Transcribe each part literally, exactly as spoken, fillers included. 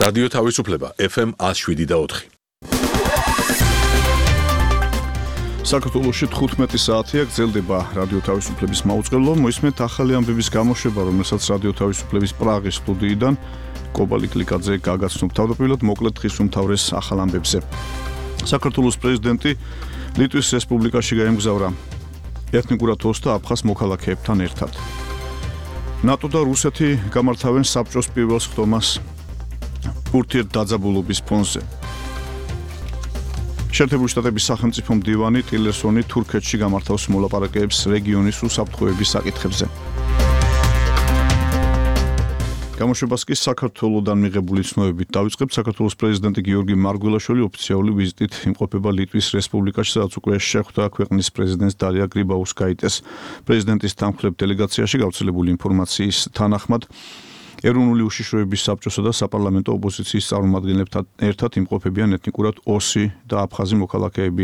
რადიო თავისუფლება ეფ ემ one oh seven და four. საქართველოში თხუთმეტი საათია გრძელდება რადიო თავისუფლების მაუწყებლო. მოისმენთ ახალი ამბების გამოშვება, რომელსაც რადიო თავისუფლების პრაღის სტუდიიდან კობა ლიკლიკაძე გაგაცნობ. თავდაპირველად მოკლედ დღის უმთავრეს ახალ ამბებზე. საქართველოს პრეზიდენტი ლიტვის რესპუბლიკაში გაემგზავრა ეთნიკურად ოს და აფხაზ მოქალაქეებთან ერთად. ნატო და რუსეთი გამართავენ საბჭოს პირველ სხდომას ურთიერთდაძაბულობის ფონზე. შეერთებული შტატების სახელმწიფო მდივანი ტილერსონი თურქეთში გამართავს მოლაპარაკებებს რეგიონის უსაფრთხოების საკითხებზე. გამოშვებას კი საქართველოდან მიღებული ცნობებით დავიწყებთ. საქართველოს პრეზიდენტი გიორგი მარგველაშვილი ოფიციალური ვიზიტით იმყოფება ლიტვის რესპუბლიკაში, სადაც უკვე შეხვდა ქვეყნის პრეზიდენტს დარია გრიბაუსკაიტეს. პრეზიდენტის თანმხლებ დელეგაციაში გავრცელებული ინფორმაციის თანახმად ეროვნული უშიშროების საბჭოსა და საპარლამენტო ოპოზიციის წარმომადგენლებთან ერთად იმყოფებიან ეთნიკურად ოსი და აფხაზი მოქალაქეები.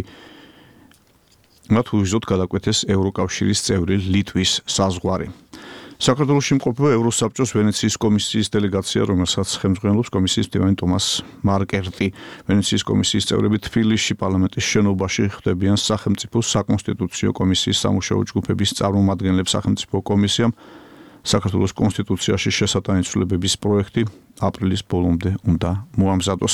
მათ უვიზოთ გადაკვეთეს ევროკავშირის წევრი ლიტვის საზღვარი. საქართველოში იმყოფება ევროსაბჭოს ვენეციის კომისიის დელეგაცია, რომელსაც ხელმძღვანელობს კომისიის მდივანი ტომას მარკერტი. ვენეციის კომისიის წევრები თბილისში პარლამენტის შენობაში ხვდებიან სახელმწიფო საკონსტიტუციო კომისიის სამუშაო ჯგუფების წარმომადგენლებს. სახელმწიფო კომისიამ საქართველოს კონსტიტუციაში შესატანი ცვლილებების პროექტი აპრილის ბოლომდე უნდა მოამზადოს.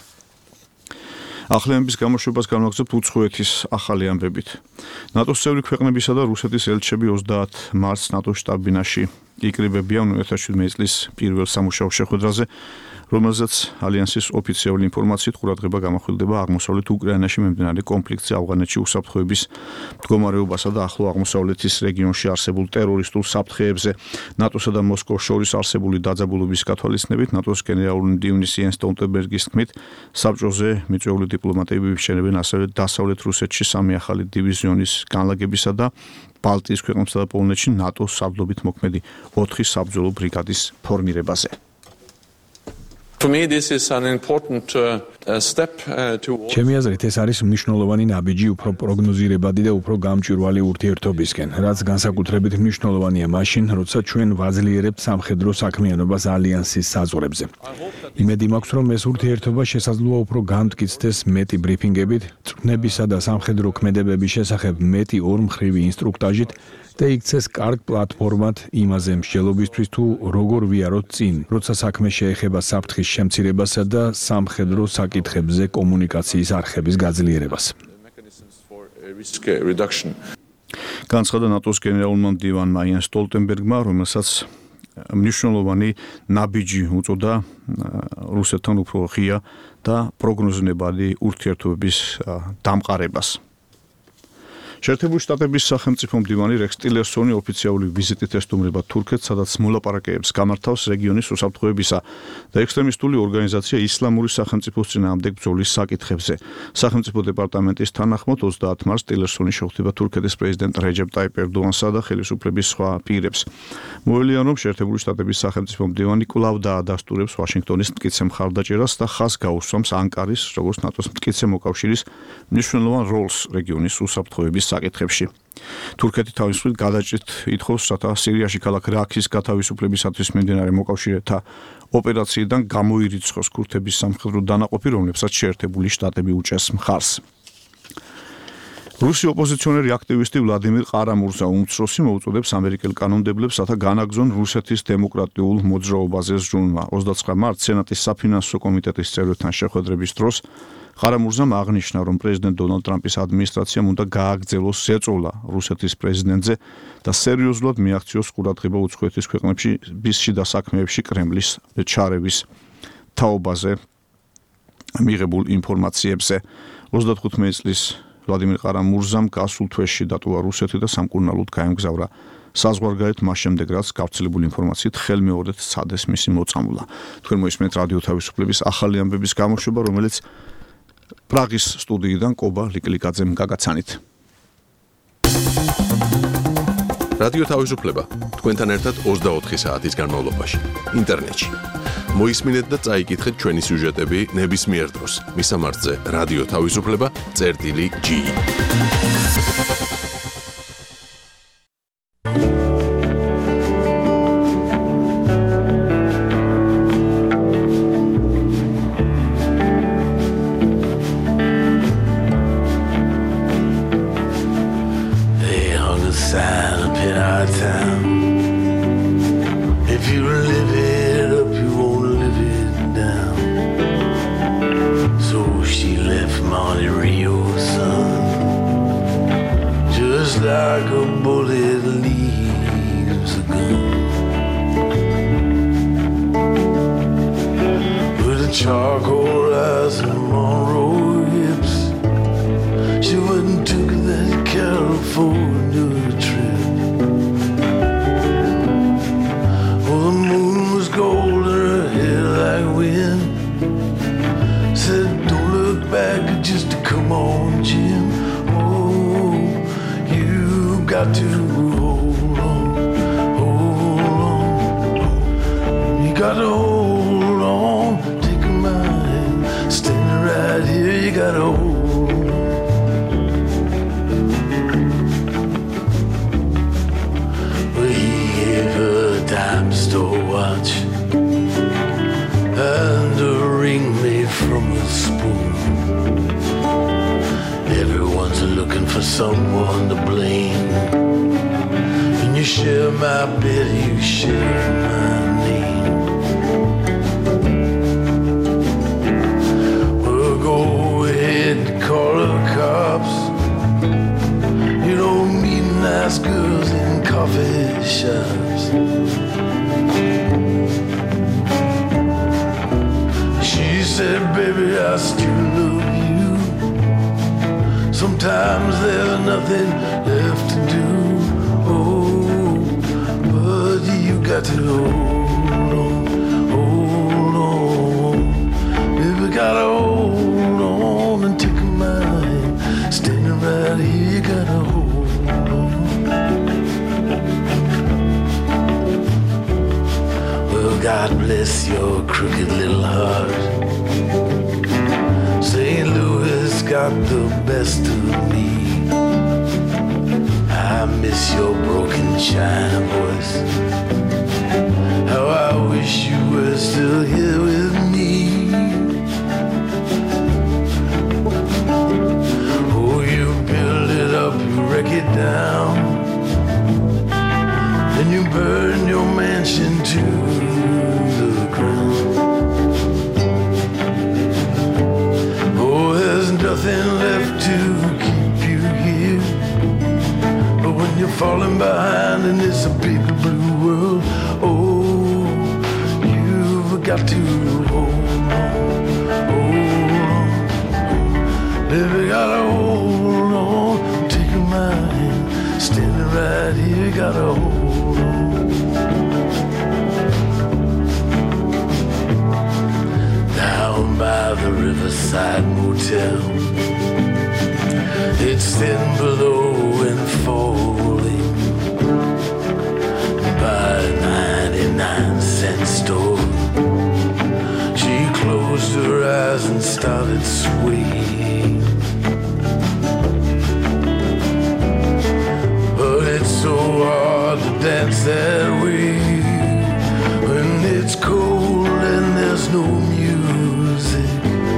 ახალი ამბების გამოშვებას განვაგრძობთ უცხოეთის ახალი ამბებით. ნატოს წევრი ქვეყნებისა და რუსეთის ელჩები ოცდაათ მარტს ნატოს შტაბ-ბინაში იკრიბებიან two thousand seventeen წლის პირველ სამუშაო შეხვედრაზე, რომელზეც ალიანსის ოფიციალური ინფორმაციით ყურადღება გამახვილდება აღმოსავლეთ უკრაინაში მიმდინარე კონფლიქტზე, ავღანეთში უსაფრთხოების მდგომარეობასა და ახლო აღმოსავლეთის რეგიონში არსებულ ტერორისტულ საფრთხეებზე. ნატოსა და მოსკოვს შორის არსებული დაძაბულობის გათვალისწინებით ნატოს გენერალური მდივნის იენს სტოლტენბერგის თქმით, საბჭოზე მიწვეული დიპლომატები იშენებენ ასევე დასავლეთ რუსეთში სამი ახალი დივიზიონის განლაგებისა და ბალტიის ქვეყნებსა და პოლონეთში ნატოს საბრძოლობით მოქმედი ოთხი საბრძოლო ბრიგადის ფორმირებაზე. For me, this is an important uh, step uh, towards... ჩემი აზრით ეს არის მნიშვნელოვანი ნაბიჯი უფრო პროგნოზირებადი და უფრო გამჭვირვალე ურთიერთობისკენ, რაც განსაკუთრებით მნიშვნელოვანია მაშინ, როცა ჩვენ ვაძლიერებთ სამხედრო საქმიანობას ალიანსის საზღვრებზე. იმედი მაქვს, რომ ეს ურთიერთობა შესაძლოა უფრო გამტკიცდეს მეტი ბრიფინგებით, წვნებისა და სამხედრო ქმედებების შესახებ მეტი ორმხრივი ინსტრუქტაჟით და იქცეს კარგ პლატფორმად იმაზე მსჯელობისთვის თუ როგორ ვიაროთ წინ, როცა საქმე შეეხება საფრთხის შემცირებასა და სამხედრო საკითხებზე კომუნიკაციის არხების გაძლიერებას. განცხადა ნატოს გენერალურმა მდივანმა იენს სტოლტენბერგმა, რომელსაც მნიშვნელოვანი ნაბიჯი უწოდა რუსეთთან უფრო ღია და პროგნოზირებადი ურთიერთობების დამყარებას. შეერთებული შტატების სახელმწიფო მდივანი რექს ტილერსონი ოფიციალური ვიზიტით ესტუმრება თურქეთს, სადაც მოლაპარაკებებს გამართავს რეგიონის უსაფრთხოებისა და ექსტრემისტული ორგანიზაცია ისლამური სახელმწიფოს წინააღმდეგ ბრძოლის საკითხებზე. სახელმწიფო დეპარტამენტის თანახმად ოცდაათ მარტს ტილერსონი შეხვდება თურქეთის პრეზიდენტ რეჯეპ ტაიპ ერდოანსა და ხელისუფლების სხვა პირებს. მოელიან, რომ შეერთებული შტატების სახელმწიფო მდივანი კვლავ დაადასტურებს ვაშინგტონის მტკიცე მხარდაჭერას და ხაზს გაუსვამს ანკარის, როგორც ნატოს მტკიცე მოკავშირის მნიშვნელოვან როლს რეგიონის უსაფრთხოების საკითხებში. თურქეთი თავის მხრივ გადაჭრით ითხოვს, რათა სირიაში ქალაქ რაქის გათავისუფლებისათვის მიმდინარე მოკავშირეთა ოპერაციიდან გამოირიცხოს ქურთების სამხედრო დანაყოფი, რომლებსაც შეერთებული შტატები უჭერს მხარს. რუსი ოპოზიციონერი აქტივისტი ვლადიმირ ყარამურზა უმცროსი მოუწოდებს ამერიკელ კანონმდებლებს, რათა განაგრძონ რუსეთის დემოკრატიულ მოძრაობაზე ზრუნვა. ოცდაცხრა მარტს სენატის საფინანსო კომიტეტის წევრებთან შეხვედრების დროს ყარამურზამ აღნიშნა, რომ პრეზიდენტ დონალდ ტრამპის ადმინისტრაციამ უნდა გააგრძელოს ზეწოლა რუსეთის პრეზიდენტზე და სერიოზულად მიაქციოს ყურადღება უცხოეთის ქვეყნებში შიდა საქმეებში კრემლის ჩარევის თაობაზე მიღებულ ინფორმაციებზე. ოცდათხუთმეტი წლის ვლადიმირ ყარამურზამ გასულ თვეში დატოვა რუსეთი და სამკურნალოდ გაემგზავრა საზღვარგარეთ, მას შემდეგ რაც გავრცელებული ინფორმაციით ხელმეორედ სცადეს მისი მოწამვლა. თქვენ მოისმენთ რადიო თავისუფლების ახალი ამბების გამოშვება, რომელიც პრაღის სტუდიიდან კობა ლიკლიკაძემ გაგაცანით. რადიო თავისუფლება თქვენთან ერთად ოცდაოთხი საათის განმავლობაში ინტერნეტში. მოისმინეთ და წაიკითხეთ ჩვენი სიუჟეტები ნებისმიერ დროს. მისამართზე რადიო თავისუფლება წერტილი ჯი. sign up in our town. If you live it up, you won't live it down. So she left Monte Rio, son, just like a bullet leaves a gun. With a charcoal eyes and Monroe hips, she went and took that California trip. Oh, the moon was gold and her hair like wind. Said, don't look back, just to come on, Jim. Oh, you got to hold on, hold on. You got to hold on, take my hand, standing right here, you got to hold on. Dime store watch and a ring made from a spoon. Everyone's looking for someone to blame. When you share my bed, you share my name. Well, go ahead and call the cops. You don't meet nice girls in coffee shops. She said, baby, I still love you. Sometimes there's nothing left to do. Oh, but you got to hold on, hold on. Baby, gotta hold on and take my hand. Standing right here, you gotta hold on. Well, God bless your crooked little heart. Saint Louis got the best of me. I miss your broken China voice. How I wish you were still here with me. Oh, you build it up, you wreck it down, and you burn your mansion to the ground. Oh, there's nothing left to keep you here. But when you're falling behind and it's a big blue world, oh, you've got to hold on, hold on. Baby, gotta hold on, take my hand, standing right here, gotta hold on. Down by the Riverside Motel, it's thin below and falling. By a ninety-nine cent store, she closed her eyes and started swaying. But it's so hard to dance that way when it's cold and there's no music.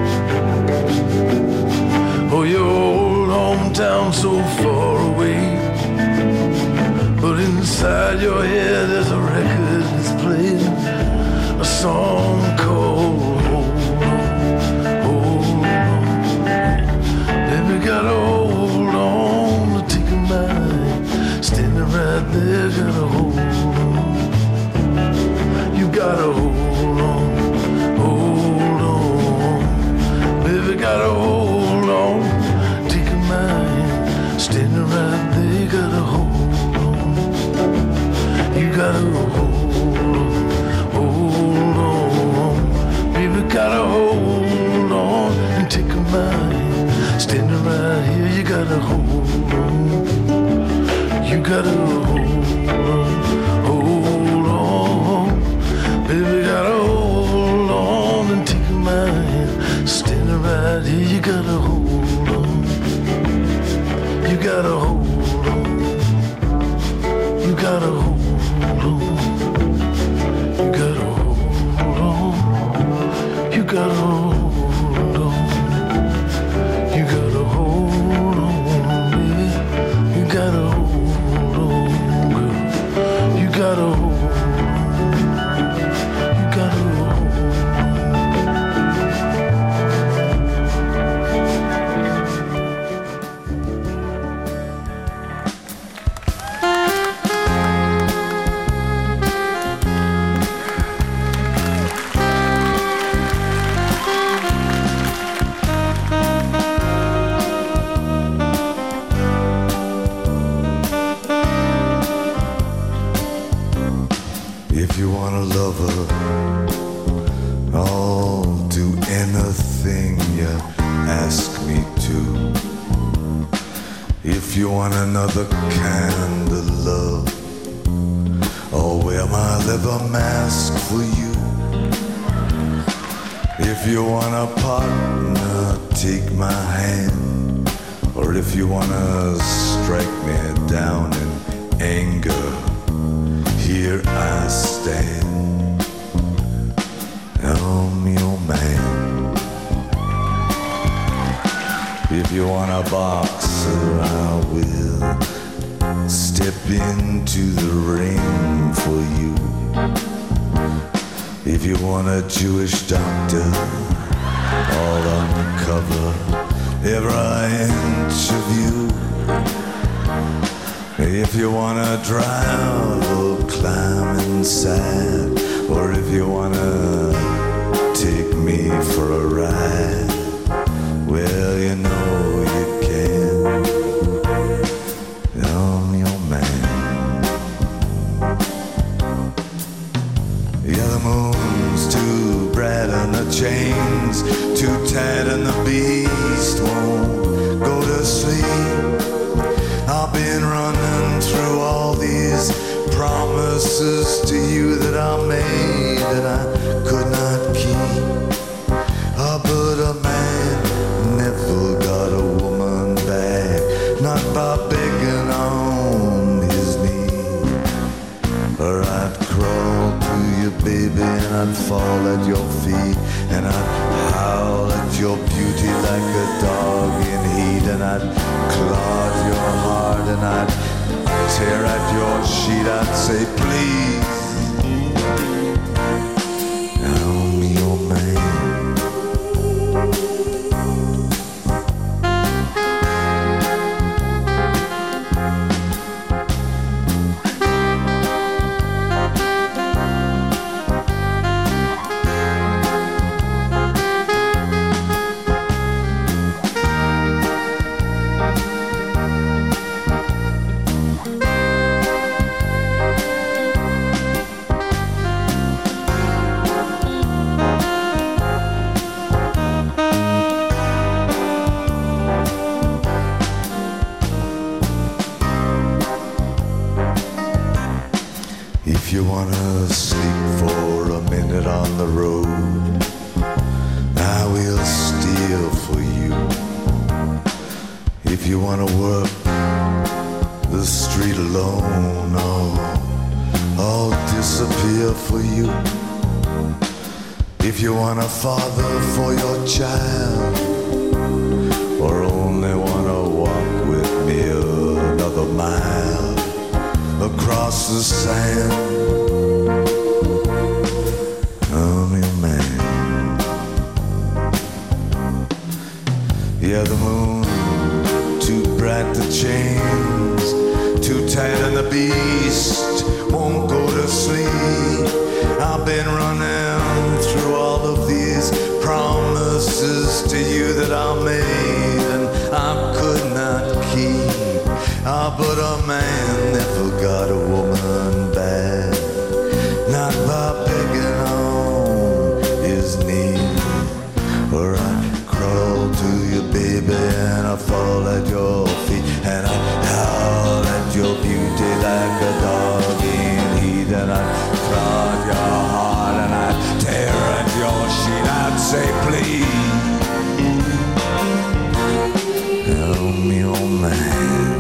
Oh, your old hometown so far away, but inside your head there's a record that's playing a song called Hold On, Hold On. Baby, gotta hold on to take a mind, standing right there, gotta hold on. You gotta hold on, hold on. Baby, gotta hold on, take a mind, standing right there, gotta hold on. You gotta hold on, hold on. Baby, gotta hold on and take a mind, standing right here, you gotta hold on. You gotta hold on, hold on. Baby, gotta hold on and take my hand, standing right here, you gotta hold on. You gotta hold on. You gotta hold on. You gotta hold on. You gotta hold on. You gotta hold on, baby. You gotta hold on. you want a lover, I'll do anything you ask me to. If you want another kind of love, I'll wear my leather mask for you. If you want a partner, take my hand. Or if you wanna strike me down in anger, here I stand. I'm your man. If you want a boxer, I will step into the ring for you. If you want a Jewish doctor, I'll uncover every inch of you. If you wanna drive or climb inside, or if you wanna take me for a ride, well, you know you can. I'm your man. Yeah, the moon's too bright and the chains too tight and the beast won't go to sleep. I've been running through all these promises to you that I made that I could not keep. Oh, but a man never got a woman back, not by begging on his knee. Or I'd crawl to you, baby, and I'd fall at your feet, and I'd howl at your beauty like a dog in heat, and I'd claw at your heart, and I'd tear at your sheet. I'd say, please, I'm your man. If you wanna sleep for a minute on the road, I will steal for you. If you wanna work the street alone, oh, I'll disappear for you. If you want a father for your child, or only wanna walk with me another mile across the sand, I'm your man. Yeah, the moon too bright, the chains too tight, and the beast won't go to sleep. I've been running through all of these promises to you that I made and I could not keep. Ah, but a man never got a woman back, not by begging on his knee. Or I'd crawl to you, baby, and I'd fall at your feet, and I'd howl at your beauty like a dog in heat, and I'd claw at your heart, and I'd tear at your sheet. I'd say, please, help me, oh man.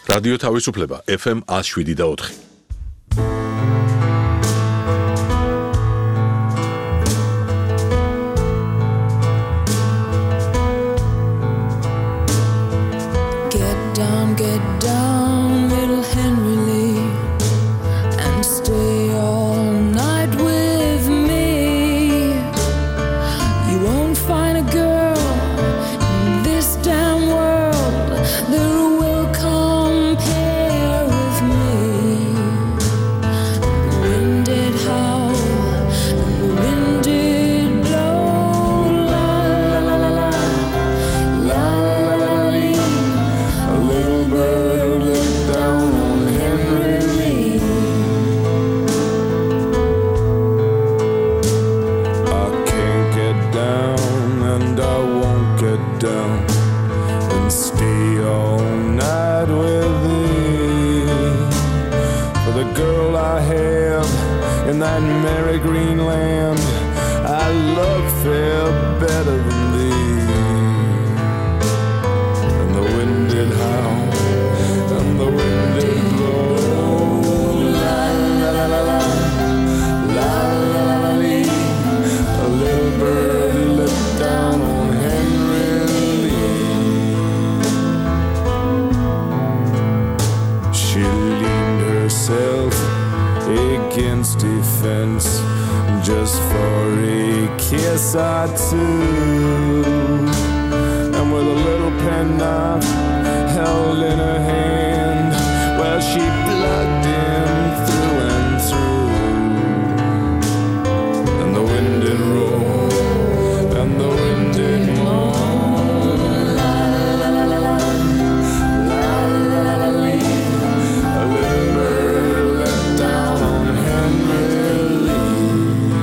რადიო თავისუფლება F M one oh seven და four. Get down, get down, little Henry Lee, and stay all night with me. You won't find a girl in this damn world that will compare with me. The wind did howl and the wind did blow, la la la la la la la la. A little bird looked down on Henry Lee. I can't get down and I won't get down and stay all night with thee. For the girl I have in that merry green land, I love fair better than thee. And the wind did howl and the wind did blow, la la la la la la la la lee. A little bird looked down on Henry Lee. She leaned herself against a fence just for a kiss or two, and with a little penknife held in her hand, well, she plugged him through and through. And the wind did roll and the wind did moan, la la la la la la la la lee. A little bird let down on Henry Lee.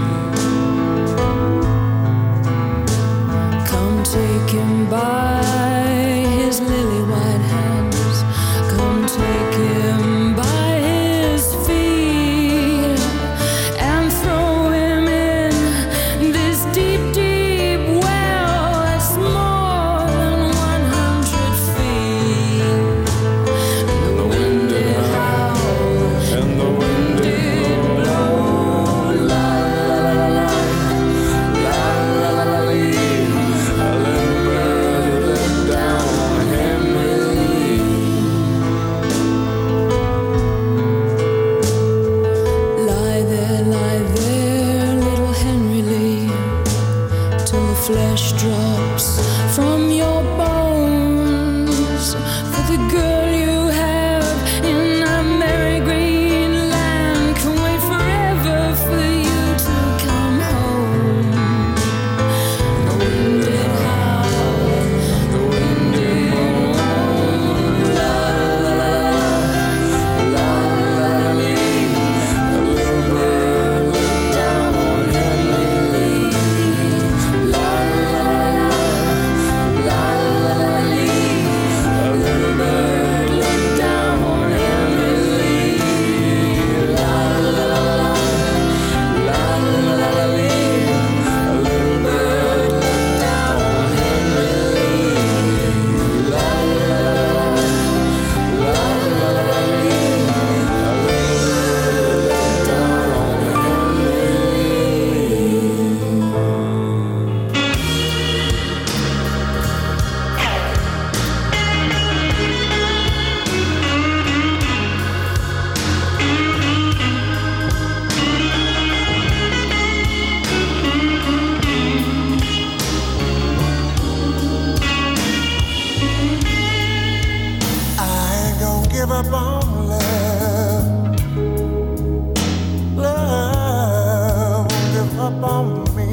Come take him by his lily white hands. Come take him by his feet and throw him in this deep, deep well that's more than one hundred feet. And the wind did howl And the wind did blow, la la la la la la la la lee. A little bird let down on Henry Lee. Lie there, lie there, little Henry Lee, till the flesh drops from your bones. For the girl you have in that merry green land can wait forever for you to come home. The wind did howl, the wind did moan, la la la la la la lee. A little bird let down on Henry Lee. La la la la la la lee. A little bird let down on Henry Lee. La la la la La la la la lee. A little bird let down on Henry Lee. La la la la la la la lee. A little bird let down on Henry I ain't gonna give up on love. Love won't give up on me.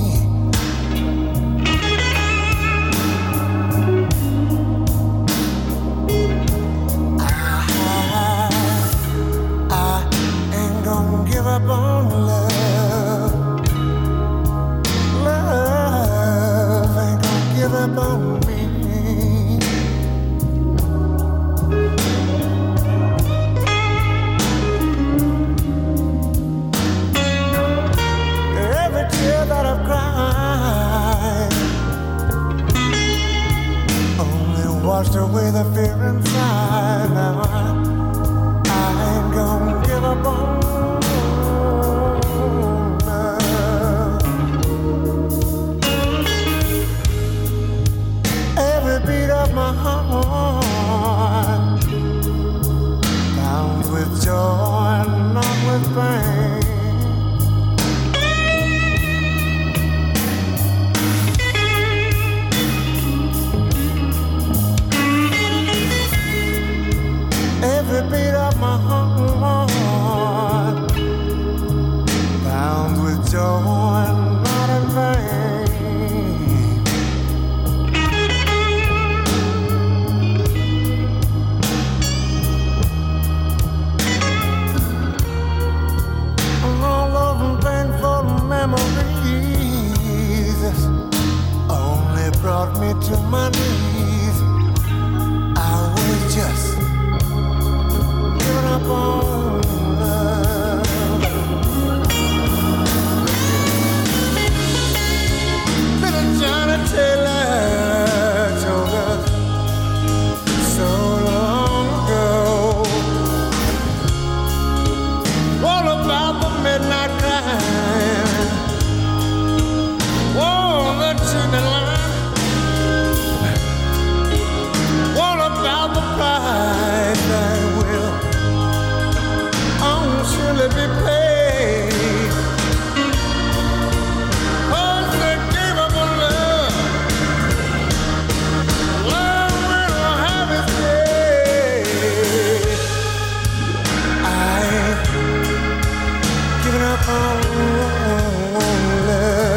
I, I ain't gonna give up on love. Love ain't gonna give up on me. Every tear that I've cried, only washed away the fear inside. Now I, I ain't gonna give up on love. Every beat of my heart bound with joy and not with pain. Every beat of my heart bound with joy and not in vain. And all those painful memories only brought me to my knees. I was just up on love. Little Johnny Taylor told us so long ago all about the midnight crying, oh, the chimney line, all about the price that will surely be paid. Cause they gave up on love. Love will have its day. I ain't giving up on love.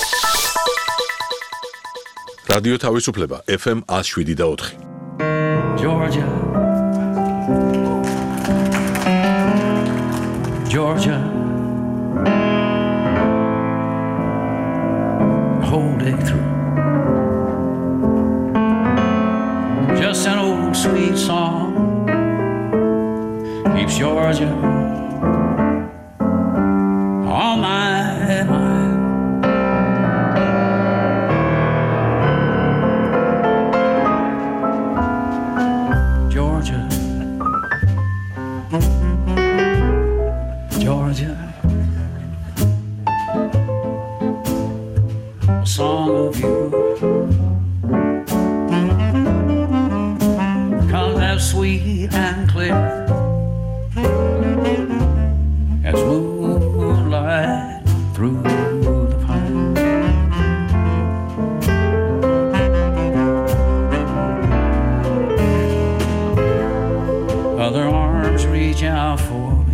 რადიო თავისუფლება ეფ ემ one oh seven და four. Georgia, Georgia, the whole day through. Just an old sweet song keeps Georgia on my mind. Georgia, Georgia, a song of you comes as sweet and clear as moonlight through the pine. Other arms reach out for me,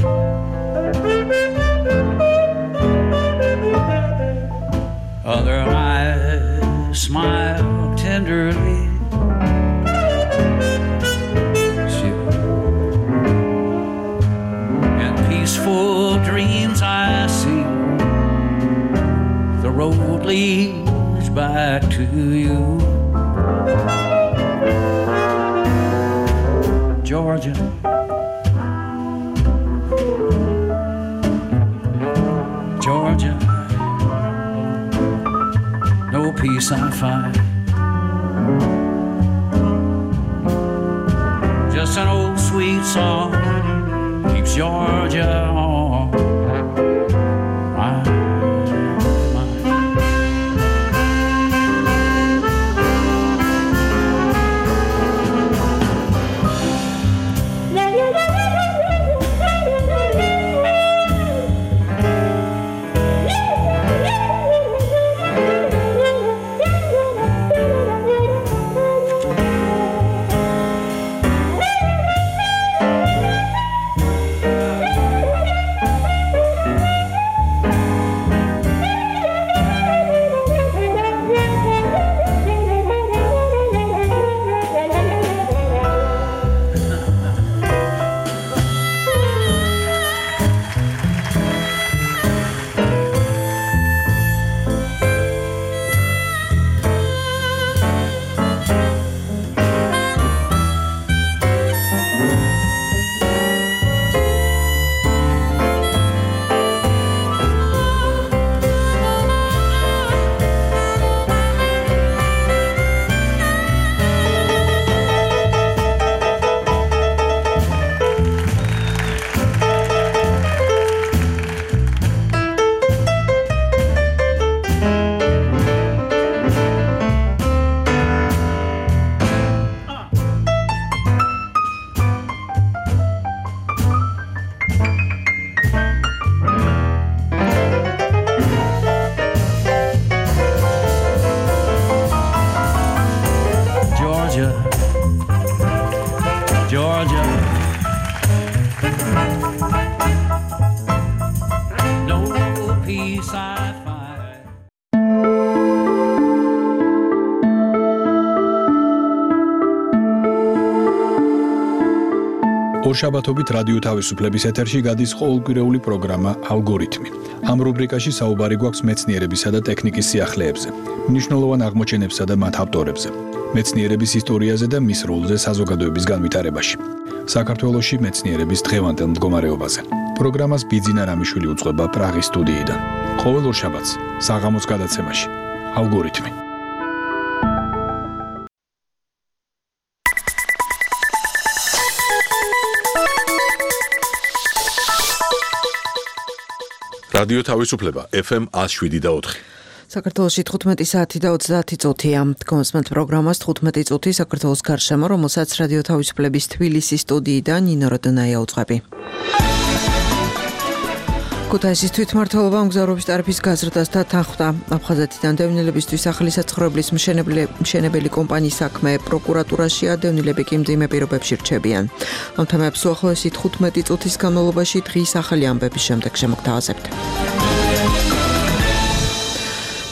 other eyes smile tenderly. Peaceful dreams I see, the road leads back to you. Georgia, Georgia, no peace I find, just an old sweet song keeps Georgia on my mind. Georgia, no peace I find. ორშაბათობით რადიო თავისუფლების ეთერში გადის ყოველკვირეული პროგრამა ალგორითმი. ამ რუბრიკაში საუბარი გვაქვს მეცნიერებისა და ტექნიკის სიახლეებზე, მნიშვნელოვან აღმოჩენებსა და მათ ავტორებზე, მეცნიერების ისტორიაზე და მის როლზე საზოგადოების განვითარებაში. საქართველოში მეცნიერების დღევანდელ მდგომარეობაზე. პროგრამას ბიძინა რამიშვილი უძღვება პრაღის სტუდიიდან. ყოველ ორშაბათს საღამოს გადაცემაში ალგორითმი. რადიო თავისუფლება ეფ ემ one oh seven და four. საქართველოში თხუთმეტი საათი და ოცდაათი წუთია. გონსმენთ პროგრამას თხუთმეტი წუთი საქართველოს გარშემო, რომელსაც რადიო თავისუფლების თბილისის სტუდიიდან ნინო როდონაია უძღვები. ქუთაისის თვითმმართველობა მგზავრობის ტარიფის გაზრდას და თანხმდა. აფხაზეთიდან დევნილებისთვის ახალი საცხოვრებლის მშენებელი კომპანიის საქმე პროკურატურაში, ადევნილები კი მძიმე პირობებში რჩებიან. ამ თემებს უახლოესი თხუთმეტი წუთის განმავლობაში დღის ახალი ამბების შემდეგ შემოგთავაზებთ.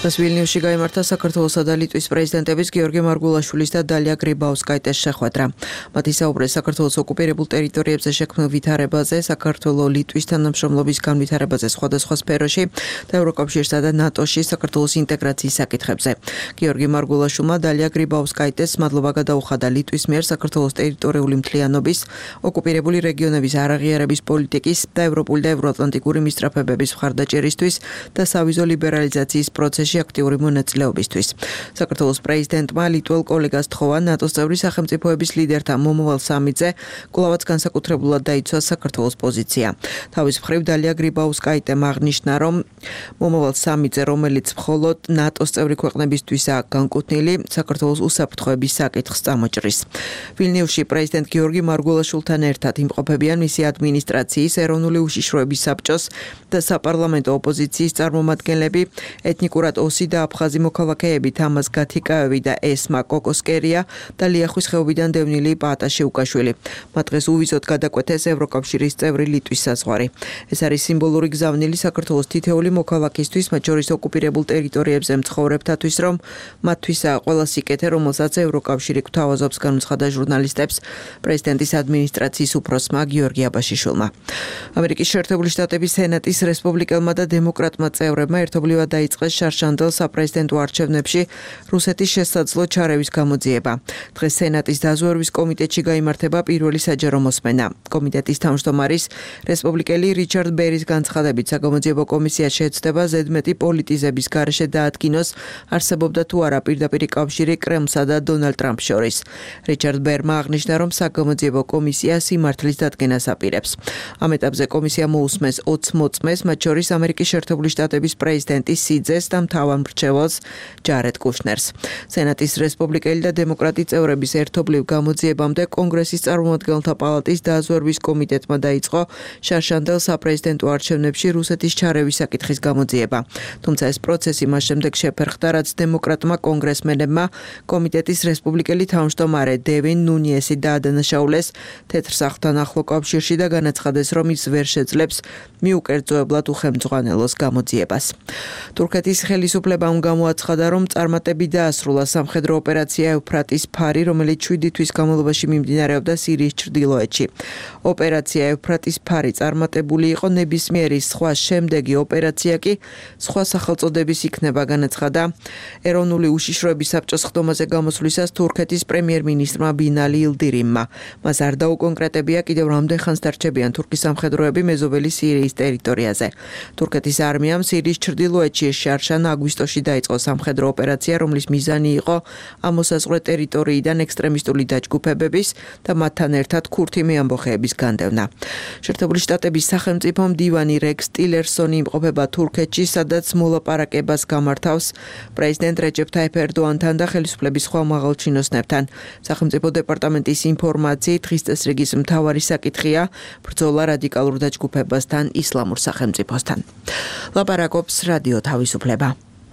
დღეს ვილნიუსში გაიმართა საქართველოსა და ლიტვის პრეზიდენტების გიორგი მარგულაშვილის და დალია გრიბაუსკაიტეს შეხვედრა. მათი საუბრეს საქართველოს ოკუპირებულ ტერიტორიებზე შექმნილ ვითარებაზე, საქართველოს-ლიტვის თანამშრომლობის განვითარებაზე სხვადასხვა სფეროში და ევროკავშირსა და ნატოში საქართველოს ინტეგრაციის საკითხებზე. გიორგი მარგულაშვილმა დალია გრიბაუსკაიტეს მადლობა გადაუხადა ლიტვის მიერ საქართველოს ტერიტორიული მთლიანობის, ოკუპირებული რეგიონების არაღიარების პოლიტიკის და ევროპული და ევროატლანტიკური მისწრაფებების მხარდაჭერისთვის და სავიზო ლიბერალიზაციის პროცესში აქტიური მონაწილეობისთვის. საქართველოს პრეზიდენტმა ლიტველ კოლეგას თხოვა ნატოს წევრი სახელმწიფოების ლიდერთა მომავალ სამიტზე კვლავაც განსაკუთრებულად დაიცვა საქართველოს პოზიცია. თავის მხრივ დალია გრიბაუსკაიტემ აღნიშნა, რომ მომავალ სამიტზე, რომელიც მხოლოდ ნატოს წევრი ქვეყნებისთვისაა განკუთვნილი, საქართველოს უსაფრთხოების საკითხს წამოჭრის. ვილნიუსში პრეზიდენტ გიორგი მარგულაშვილთან ერთად იმყოფებიან მისი ადმინისტრაციის, ეროვნული უშიშროების საბჭოს და საპარლამენტო ოპოზიციის წარმომადგენლები, ეთნიკურად ოსი და აფხაზი მოქალაქეები თამაზ გათიკაევი და ესმა კოკოსკერია და ლიახვის ხეობიდან დევნილი პაატაშე უკაშვილი. მათ დღეს უვიზოდ გადაკვეთეს ევროკავშირის წევრი ლიტვის საზღვარი. ეს არის სიმბოლური გზავნილი საქართველოს თითეული მოქალაქისთვის, მათ შორის ოკუპირებულ ტერიტორიებზე მცხოვრებთათვის, რომ მათთვისაა ყველა სიკეთე, რომელსაც ევროკავშირი გვთავაზობს, განუცხადა ჟურნალისტებს პრეზიდენტის ადმინისტრაციის უფროსმა გიორგი აბაშიშვილმა. ამერიკის შეერთებული შტატების სენატის რესპუბლიკელმა და დემოკრატმა წევრებმა ერთობლივად დაიწყეს შარშანდელ საპრეზიდენტო არჩევნებში რუსეთის შესაძლო ჩარევის გამოძიება. დღეს სენატის დაზვერვის კომიტეტში გაიმართება პირველი საჯარო მოსმენა. კომიტეტის თავმჯდომარის რესპუბლიკელი რიჩარდ ბერის განცხადებით, საგამოძიებო კომისია შეეცდება ზედმეტი პოლიტიზების გარეშე დაადგინოს, არსებობდა თუ არა პირდაპირი კავშირი კრემლსა და დონალდ ტრამპს შორის. რიჩარდ ბერმა აღნიშნა, რომ საგამოძიებო კომისია სიმართლის დადგენას აპირებს. ამ ეტაპზე კომისია მოусმეს ოცს მოწმეს, მათ შორის ამერიკის შეერთებული შტატების პრეზიდენტის სიძეს და მთავარ მრჩეველს ჯარედ კუშნერს. სენატის რესპუბლიკელი და დემოკრატი წევრების ერთობლივ გამოძიებამდე კონგრესის წარმომადგენელთა პალატის დაზვერვის კომიტეტმა დაიწყო შარშანდელ საპრეზიდენტო არჩევნებში რუსეთის ჩარევის საკითხის გამოძიება. თუმცა ეს პროცესი მას შემდეგ შეფერხდა, რაც დემოკრატმა კონგრესმენებმა კომიტეტის რესპუბლიკელი თავმჯდომარე დევინ ნუნიესი დაადანაშაულეს თეთრ სახლთან ახლო კავშირში და განაცხადეს, რომ ის ვერ შეძლებს მიუკერძოებლად უხელმძღვანელოს გამოძიებას. თურქეთის ხელისუფლებამ გამოაცხადა, რომ წარმატებით დაასრულა სამხედრო ოპერაცია ევფრატის ფარი, რომელიც შვიდი თვის განმავლობაში მიმდინარეობდა სირიის ჩრდილოეთში. ოპერაცია ევფრატის ფარი წარმატებული იყო, ნებისმიერი სხვა შემდეგი ოპერაცია კი სხვა სახელწოდების იქნება, განაცხადა ეროვნული უშიშროების საბჭოს ხდომაზე გამოსვლისას თურქეთის პრემიერ-მინისტრმა ბინალი ილდირიმმა. მას არ დაუკონკრეტებია კიდევ რამდენ ხანს დარჩებიან თურქის სამხედროები მეზობელი სირიის ტერიტორიაზე. თურქეთის არმიამ სირიის ჩრდილოეთში შარშან აგვისტოში დაიწყო სამხედრო ოპერაცია, რომლის მიზანი იყო ამ მოსაზღვრე ტერიტორიიდან ექსტრემისტული დაჯგუფებების და მათთან ერთად ქურთი მეამბოხეების განდევნა. შეერთებული შტატების სახელმწიფო მდივანი რექს ტილერსონი იმყოფება თურქეთში, სადაც მოლაპარაკებას გამართავს პრეზიდენტ რეჯეფ თაიფ ერდოანთან და ხელისუფლების სხვა მაღალჩინოსნებთან. სახელმწიფო დეპარტამენტის ინფორმაციით დღის წესრიგის მთავარი საკითხია ბრძოლა რადიკალურ დაჯგუფებასთან, ისლამურ სახელმწიფოსთან. ლაპარაკობს რადიო თავისუფლება.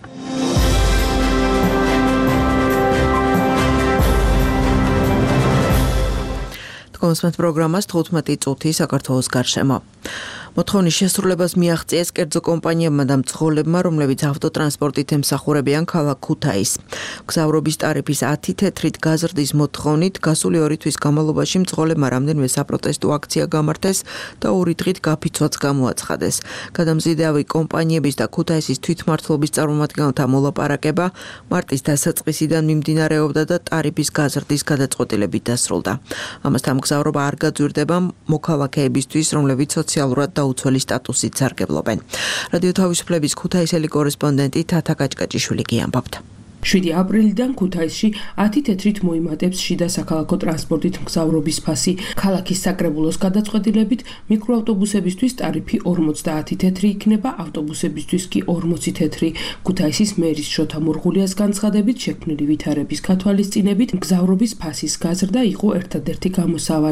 კონსმეთ პროგრამას თხუთმეტი წუთი საქართველოს გარშემო. მოთხოვნის შესრულებას მიაღწიეს კერძო კომპანიებმა და მძღოლებმა, რომლებიც ავტოტრანსპორტით ემსახურებიან ქალაქ ქუთაისს. გზავრობის ტარიფის ათი თეთრით გაზრდის მოთხოვნით გასული ორი თვის განმავლობაში მძღოლებმა რამდენიმე საპროტესტო აქცია გამართეს და ორი დღით გაფიცვაც გამოაცხადეს. გადამზიდავი კომპანიების და ქუთაისის თვითმმართველობის წარმომადგენელთა მოლაპარაკება მარტის დასაწყისიდან მიმდინარეობდა და ტარიფის გაზრდის გადაწყვეტილებით დასრულდა. ამასთან მგზავრობა არ გაძვირდება მოქალაქეებისთვის, რომლებიც სოციალურად დაუცველი სტატუსით სარგებლობენ. რადიო თავისუფლების ქუთაისელი კორესპონდენტი თათა კაჭკაჭიშვილი გიამბობთ. შვიდი აპრილიდან ქუთაისში ათი თეთრით მოიმატებს შიდა საქალაქო ტრანსპორტით მგზავრობის ფასი. ქალაქის საკრებულოს გადაწყვეტილებით მიკროავტობუსებისთვის ტარიფი ორმოცდაათი თეთრი იქნება, ავტობუსებისთვის კი ორმოცი თეთრი. ქუთაისის მერის შოთა მურღულიას განცხადებით, შექმნილი ვითარების გათვალისწინებით მგზავრობის ფასის გაზრდა იყო ერთადერთი გამოსავალი.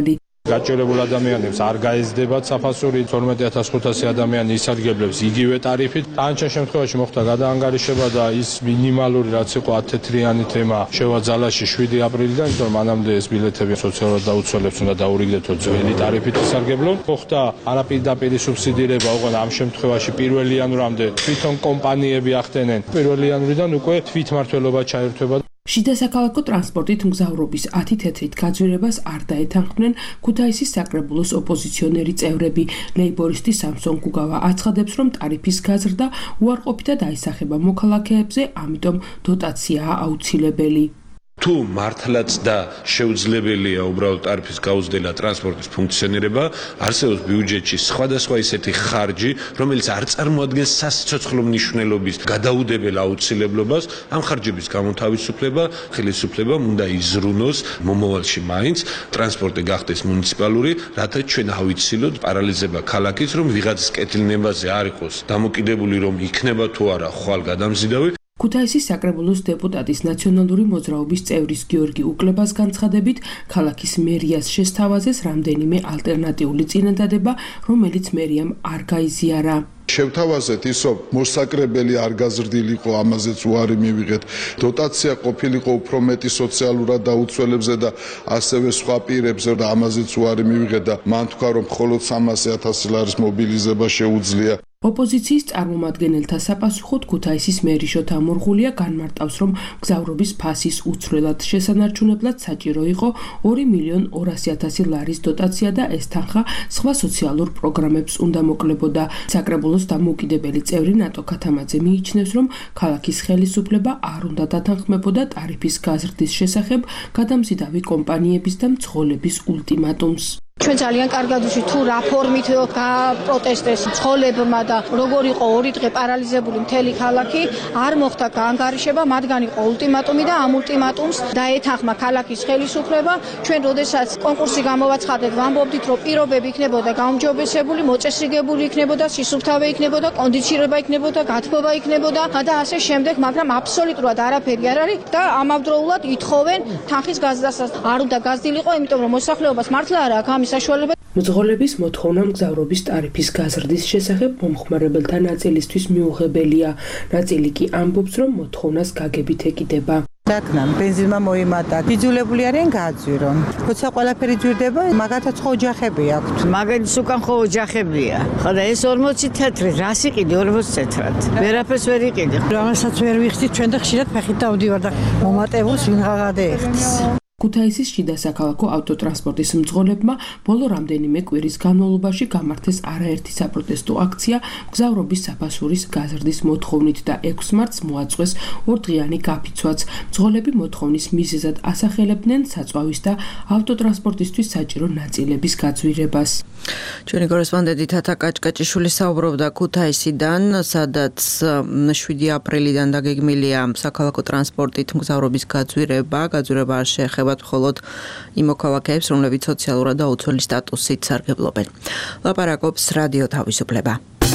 გაჭირებულ ადამიანებს არ გაეზდებათ საფასური, თორმეტი ათას ხუთასი ადამიანი ისარგებლებს იგივე ტარიფით. თანჩენ შემთხვევაში მოხდა გადაანგარიშება და ის მინიმალური რაც იყო ათ თეთრიანი თემა შევაძალაში შვიდი აპრილიდან, იმიტომ მანამდე ეს ბილეთები სოციალურად დაუცველებს უნდა დაურიგდეთო ძველი ტარიფით ისარგებლონ. მოხდა არაპირდაპირი სუბსიდირება, ოღონდ ამ შემთხვევაში პირველ იანვრამდე თვითონ კომპანიები ახდენენ. პირველ იანვრიდან უკვე თვითმმართველობა ჩაერთვება. შიდა საქალაქო ტრანსპორტით მგზავრობის ათი თეთრით გაძვირებას არ დაეთანხმნენ ქუთაისის საკრებულოს ოპოზიციონერი წევრები. ლეიბორისტი სამსონ გუგავა აცხადებს, რომ ტარიფის გაზრდა უარყოფითად აისახება მოქალაქეებზე, ამიტომ დოტაციაა აუცილებელი. თუ მართლაც და შეუძლებელია უბრალოდ ტარიფის გაუზრდელა ტრანსპორტის ფუნქციონირება, არსებობს ბიუჯეტში სხვადასხვა ისეთი ხარჯი, რომელიც არ წარმოადგენს სასიცოცხლო მნიშვნელობის გადაუდებელ აუცილებლობას, ამ ხარჯების გამოთავისუფლება, ხელისუფლებამ უნდა იზრუნოს მომავალში მაინც ტრანსპორტი გახდეს მუნიციპალური, რათა ჩვენ ავიცილოთ პარალიზება ქალაქის, რომ ვიღაცის კეთილნებაზე არ იყოს დამოკიდებული, რომ იქნება თუ არა ხვალ გადამზიდავი. ქუთაისის საკრებულოს დეპუტატის ნაციონალური მოძრაობის წევრის გიორგი უკლებას განცხადებით, ქალაქის მერიას შესთავაზეს რამდენიმე ალტერნატიული წინადადება, რომელიც მერიამ არ გაიზიარა. შევთავაზეთ ის, რომ მოსაკრებელი არ გაზრდილიყო, ამაზეც უარი მივიღეთ. დოტაცია ყოფილიყო უფრო მეტი სოციალურად დაუცველებზე და ასევე სხვა პირებზე და ამაზეც უარი მივიღეთ და მან თქვა, რომ მხოლოდ სამასი ათასი ლარის მობილიზება შეუძლია. ოპოზიციის წარმომადგენელთა საპასუხოდ ქუთაისის მერი შოთა მურღულია განმარტავს, რომ მგზავრობის ფასის უცვლელად შესანარჩუნებლად საჭირო იყო ორი მილიონი ორასი ათასი ლარის დოტაცია და ეს თანხა სხვა სოციალურ პროგრამებს უნდა მოკლებოდა. საკრებულოს დამოუკიდებელი წევრი ნატო ქათამაძე მიიჩნევს, რომ ქალაქის ხელისუფლება არ უნდა დათანხმებოდა ტარიფის გაზრდის შესახებ გადამზიდავი კომპანიების და მძღოლების ულტიმატუმს. ჩვენ ძალიან კარგად ვიცით თუ რა ფორმით გაპროტესტეს მძღოლებმა და როგორ იყო ორი დღე პარალიზებული მთელი ქალაქი, არ მოხდა გაანგარიშება, მათგან იყო ულტიმატუმი და ამ ულტიმატუმს დაეთანხმა ქალაქის ხელისუფლება. ჩვენ როდესაც კონკურსი გამოვაცხადეთ, ვამბობდით, რომ პირობები იქნებოდა გაუმჯობესებული, მოწესრიგებული იქნებოდა, სისუფთავე იქნებოდა, კონდიცირება იქნებოდა, გათბობა იქნებოდა და ასე შემდეგ, მაგრამ აბსოლუტურად არაფერი არ არის და ამავდროულად ითხოვენ თანხის გაზრდასაც. არ უნდა გაზრდილიყო, იმიტომ რომ მოსახლეობას მართლა არ აქვს საშუალება. მძღოლების მოთხოვნა მგზავრობის ტარიფის გაზრდის შესახებ მომხმარებელთა ნაწილისთვის მიუღებელია. ნაწილი კი ამბობს, რომ მოთხოვნას გაგებით ეკიდება. დაკნამ ბენზინმა მოიმატა. იძულებული არიან გააძვირონ. როცა ყველაფერი ძვირდება, მაგათაც ხო ოჯახები აქვთ. მაგათაც უკან ხო ოჯახებია. ხოდა ეს ორმოცი თეთრი, რას იყიდი ორმოცი თეთრად? ვერაფერს ვერ იყიდი. რომელსაც ვერ ვიხდით ჩვენ და ხშირად ფეხით დავდივარ და მომატებულს ვინღა გადაეხდის. ქუთაისის შიდა საქალაქო ავტოტრანსპორტის მძღოლებმა ბოლო რამდენიმე კვირის განმავლობაში გამართეს არაერთი საპროტესტო აქცია მგზავრობის საფასურის გაზრდის მოთხოვნით და ექვსი მარტს მოაწყვეს ორდღიანი გაფიცვაც. მძღოლები მოთხოვნის მიზეზად ასახელებდნენ საწვავის და ავტოტრანსპორტისთვის საჭირო ნაწილების გაძვირებას. ჩვენი კორესპონდენტი თათა კაჭკაჭიშვილი საუბრობდა ქუთაისიდან, სადაც შვიდი აპრილიდან დაგეგმილია საქალაქო ტრანსპორტით მგზავრობის გაძვირება, გაძვირება არ შეეხება მხოლოდ იმ მოქალაქეებს, რომლებიც სოციალურად დაუცველი სტატუსით სარგებლობენ. ლაპარაკობს რადიო თავისუფლება.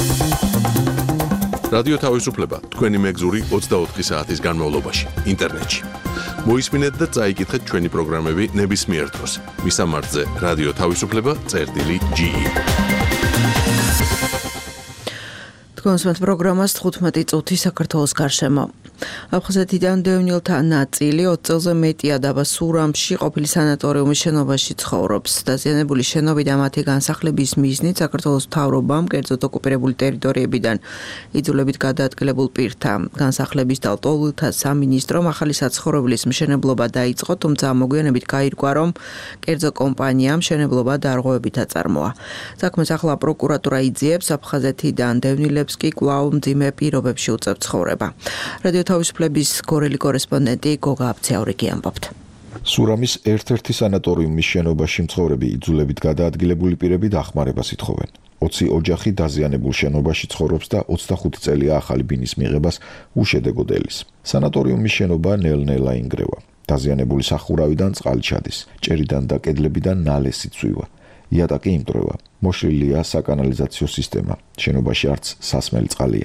რადიო თავისუფლება თქვენი მეგზური ოცდაოთხი საათის განმავლობაში ინტერნეტში. მოისმინეთ და წაიკითხეთ ჩვენი პროგრამები ნებისმიერ დროს. მისამართზე რადიო თავისუფლება წერტილი ჯი ი. თქვენს პროგრამას თხუთმეტი წუთი საქართველოს გარშემო. აფხაზეთიდან დევნილთა ნაწილი ოცი წელზე მეტია დაბა სურამში ყოფილი სანატორიუმის შენობაში ცხოვრობს. დაზიანებული შენობა და მათი განსახლების მიზნით საქართველოს მთავრობამ კერძოდ ოკუპირებული ტერიტორიებიდან იძულებით გადაადგილებულ პირთა განსახლების და ლტოლვილთა სამინისტრომ ახალი საცხოვრებლის მშენებლობა დაიწყო, თუმცა მოგვიანებით გაირკვა, რომ კერძო კომპანიამ მშენებლობა დარღვევებით აწარმოა. საქმეს ახლა პროკურატურა იძიებს, აფხაზეთიდან დევნილებს კი კვლავ მძიმე პირობებში უწევთ ცხოვრება. რადიო თავისუფლების გორელი კორესპონდენტი გოგა აბცაურიკი ამბობთ. სურამის ერთ-ერთი სანატორიუმის შენობაში მცხოვრები იძულებით გადაადგილებული პირები დახმარებას ითხოვენ. ოცი ოჯახი დაზიანებულ შენობაში ცხოვრობს და ოცდახუთი წელია ახალი ბინის მიღებას უშედეგოდ ელის. სანატორიუმის შენობა ნელ-ნელა ინგრევა. დაზიანებული სახურავიდან წყალი ჩადის, ჭერიდან და კედლებიდან ნალესი ცვივა. იატაკი იმტრევა. მოშლილია საკანალიზაციო სისტემა. შენობაში არც სასმელი წყალია.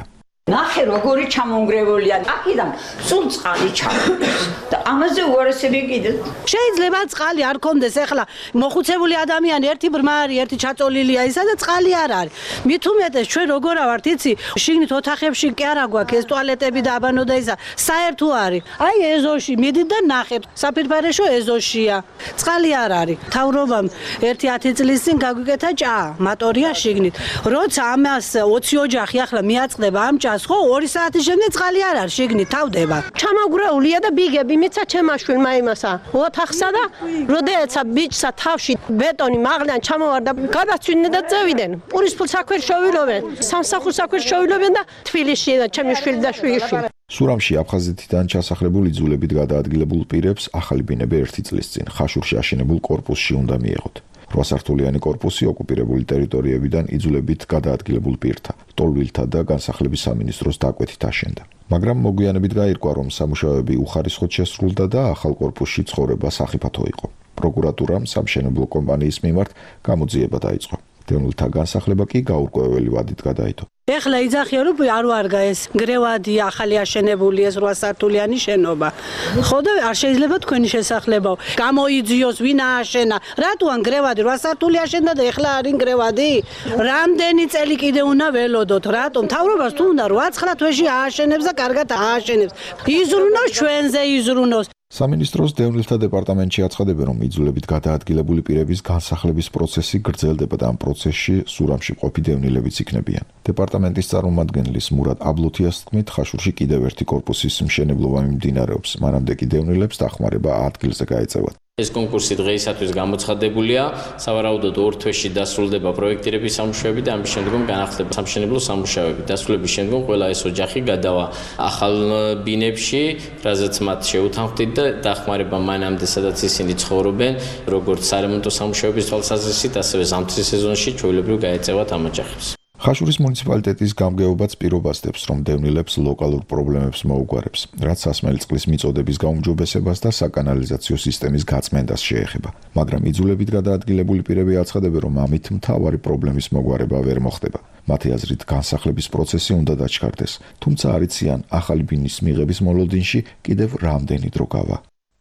ნახე როგორი ჩამონგრეულია აქედან სულ წყალი ჩამოდის და ამაზე უარესები კიდე შეიძლება წყალი არ კონდეს ეხლა მოხუცებული ადამიანი ერთი ბრმა არის ერთი ჩაწოლილია ისა და წყალი არ არის მით უმეტეს ჩვენ როგორ ავართ იცი შიგნით ოთახებში კი არა გვაქვს ეს ტუალეტები და აბანო და ისა საერთო არის აი ეზოში მიდით და ნახეთ საფირფარეშო ეზოშია წყალი არ არის თავრობამ ერთი ათი წლის წინ გაგვიკეთა ჭა მატორია შიგნით როცა ამას ოცი ოჯახი ახლა მიაწყდება ამ ჭას ხო ორი საათის შემდეგ წყალი არ არის შიგნით თავდება ჩამოგრეულია და ბიგები მიცა ჩემმა შვილმა იმასა ოთახსა და როდეცა ბიჭსა თავში ბეტონი მაღლიდან ჩამოვარდა გადაცვიდნენ და წევიდნენ პურის ფულს აქვერ შოვილობენ სამსახურს აქვერ შოვილობენ და თბილისში და ჩემი შვილი და შვილიშვილი სურამში აფხაზეთიდან ჩასახლებულ იძულებით გადაადგილებულ პირებს ახალი ბინები ერთი წლის წინ ხაშურში აშენებულ კორპუსში უნდა მიეღოთ. რვა სართულიანი კორპუსი ოკუპირებული ტერიტორიებიდან იძულებით გადაადგილებულ პირთა, ტოლვილთა და განსახლების სამინისტროს დაკვეთით აშენდა. მაგრამ მოგვიანებით გაირკვა, რომ სამუშაოები უხარისხოდ შესრულდა და ახალ კორპუსში ცხოვრება სახიფათო იყო. პროკურატურამ სამშენებლო კომპანიის მიმართ გამოძიება დაიწყო. დევნილთა განსახლება კი გაურკვეველი ვადით გადაიდო. ეხლა იძახიან რომ არ ვარგა ეს გრევადი ახალი აშენებული ეს რვა სართულიანი შენობა. ხო და არ შეიძლება თქვენი შესახლებაო. გამოიძიოს ვინ ააშენა? რატოან გრევადი რვა სართული აშენდა და ეხლა არის გრევადი? რამდენი წელი კიდე უნდა ველოდოთ? რატომ? თავრობას თუ უნდა რვა ცხრა თვეში ააშენებს და კარგად ააშენებს. იზრუნოს ჩვენზე იზრუნოს. სამინისტროს დევნილთა დეპარტამენტში აცხადებენ, რომ იძულებით გადაადგილებული პირების განსახლების პროცესი გრძელდება და ამ პროცესში სურამში მყოფი დევნილებიც იქნებიან. დეპარტამენტის წარმომადგენლის მურად აბლუთიას თქმით, ხაშურში კიდევ ერთი კორპუსის მშენებლობა მიმდინარეობს, მანამდე კი დევნილებს დახმარება ადგილზე გაეწევათ. ეს კონკურსი დღეისათვის გამოცხადებულია, სავარაუდოდ ორ თვეში დასრულდება პროექტირების სამუშაოები და ამის შემდგომ განახლდება სამშენებლო სამუშაოები. დასრულების შემდგომ ყველა ეს ოჯახი გადავა ახალ ბინებში, რაზეც მათ შეუთანხმდით და დახმარება მანამდე, სადაც ისინი ცხოვრობენ, როგორც სარემონტო სამუშაოების თვალსაზრისით, ასევე ზამთრის სეზონში ჩვეულებრივ გაეწევათ ამ ოჯახებს. ხაშურის მუნიციპალიტეტის გამგეობაც პირობას დებს, რომ დევნილებს ლოკალურ პრობლემებს მოუგვარებს, რაც სასმელი წყლის მიწოდების გაუმჯობესებას და საკანალიზაციო სისტემის გაწმენდას შეეხება. მაგრამ იძულებით გადაადგილებული პირები აცხადებენ, რომ ამით მთავარი პრობლემის მოგვარება ვერ მოხდება. მათი აზრით, განსახლების პროცესი უნდა დაჩქარდეს, თუმცა არ იციან ახალი ბინის მიღების მოლოდინში კიდევ რამდენი დრო გავა.